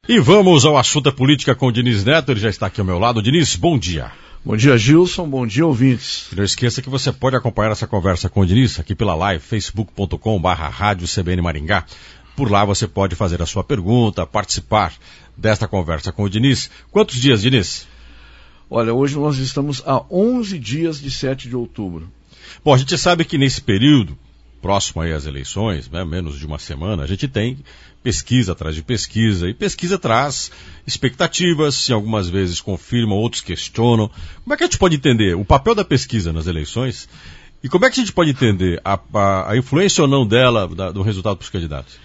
E vamos ao assunto da política com o Diniz Neto, ele já está aqui ao meu lado. Diniz, bom dia. Bom dia, Gilson, bom dia, ouvintes. Não esqueça que você pode acompanhar essa conversa com o Diniz aqui pela live, facebook.com/rádio CBN Maringá. Por lá você pode fazer a sua pergunta, participar desta conversa com o Diniz. Quantos dias, Diniz? Olha, hoje nós estamos a 11 dias de 7 de outubro. Bom, a gente sabe que nesse período, próximo aí às eleições, né, menos de uma semana, a gente tem pesquisa atrás de pesquisa, e pesquisa traz expectativas, algumas vezes confirmam, outros questionam. Como é que a gente pode entender o papel da pesquisa nas eleições e como é que a gente pode entender a influência ou não dela do resultado para os candidatos?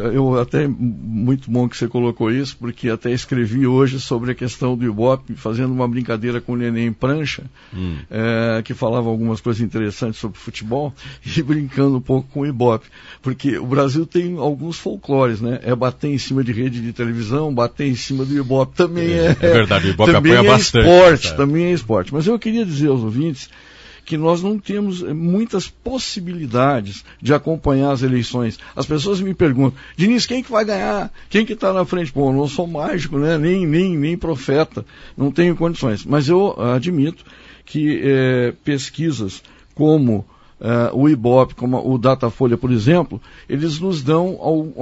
Muito bom que você colocou isso, porque até escrevi hoje sobre a questão do Ibope, fazendo uma brincadeira com o Neném Prancha, que falava algumas coisas interessantes sobre futebol, e brincando um pouco com o Ibope, porque o Brasil tem alguns folclores, né? É bater em cima de rede de televisão, bater em cima do Ibope também é verdade, o Ibope também apoia bastante. Esporte, também é esporte. Mas eu queria dizer aos ouvintes que nós não temos muitas possibilidades de acompanhar as eleições. As pessoas me perguntam, Diniz, quem que vai ganhar? Quem que está na frente? Bom, eu não sou mágico, né? nem profeta, não tenho condições. Mas eu admito que pesquisas como o Ibope, como o Datafolha, por exemplo, eles nos dão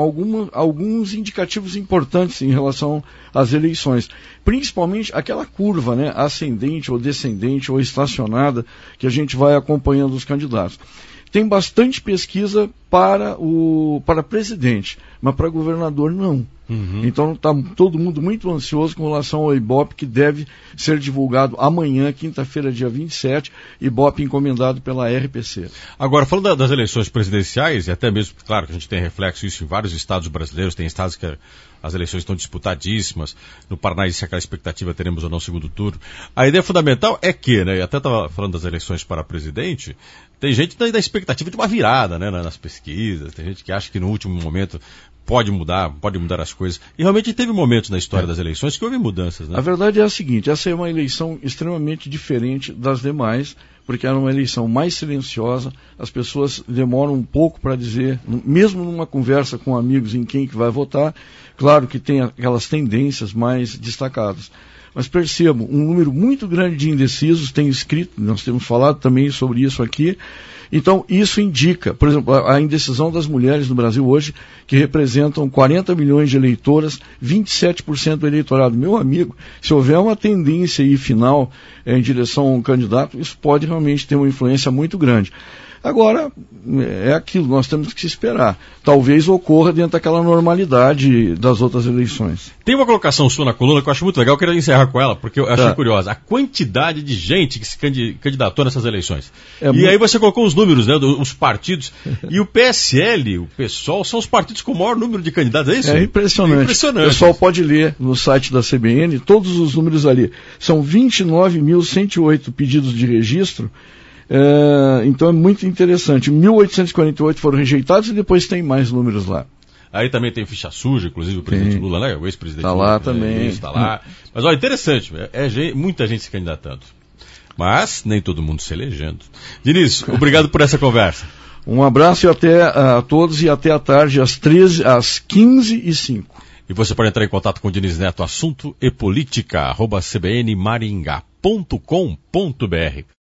alguns indicativos importantes em relação às eleições. Principalmente aquela curva, né, ascendente ou descendente ou estacionada que a gente vai acompanhando os candidatos. Tem bastante pesquisa para presidente, mas para governador não. Então está todo mundo muito ansioso com relação ao Ibope, que deve ser divulgado amanhã, quinta-feira, dia 27, Ibope encomendado pela RPC. Agora, falando das eleições presidenciais, e até mesmo, claro que a gente tem reflexo isso em vários estados brasileiros, tem estados que as eleições estão disputadíssimas, no Paraná existe aquela expectativa, teremos ou não segundo turno. A ideia fundamental é que, né, eu até estava falando das eleições para presidente, tem gente da expectativa de uma virada, né, nas pesquisas, tem gente que acha que no último momento pode mudar as coisas. E realmente teve momentos na história das eleições que houve mudanças, né? A verdade é a seguinte, essa é uma eleição extremamente diferente das demais, porque era uma eleição mais silenciosa, as pessoas demoram um pouco para dizer, mesmo numa conversa com amigos em quem que vai votar, claro que tem aquelas tendências mais destacadas. Mas percebo, um número muito grande de indecisos tem escrito, nós temos falado também sobre isso aqui. Então, isso indica, por exemplo, a indecisão das mulheres no Brasil hoje, que representam 40 milhões de eleitoras, 27% do eleitorado. Meu amigo, se houver uma tendência aí final em direção a um candidato, isso pode realmente ter uma influência muito grande. Agora, é aquilo, nós temos que esperar. Talvez ocorra dentro daquela normalidade das outras eleições. Tem uma colocação sua na coluna que eu acho muito legal, eu queria encerrar com ela, porque eu achei curiosa. A quantidade de gente que se candidatou nessas eleições. Aí você colocou os números, né, os partidos, e o PSL, o PSOL, são os partidos com o maior número de candidatos, é isso? É impressionante. O pessoal pode ler no site da CBN todos os números ali. São 29.108 pedidos de registro. Então é muito interessante. 1.848 foram rejeitados e depois tem mais números lá. Aí também tem ficha suja, inclusive o presidente Lula, né? O ex-presidente Lula. Está lá também. Está lá. Mas olha, interessante, muita gente se candidatando. Mas nem todo mundo se elegendo. Diniz, obrigado por essa conversa. Um abraço até a todos e até à tarde, às 15h05. E você pode entrar em contato com o Diniz Neto, assunto e política, @cbnmaringá.com.br.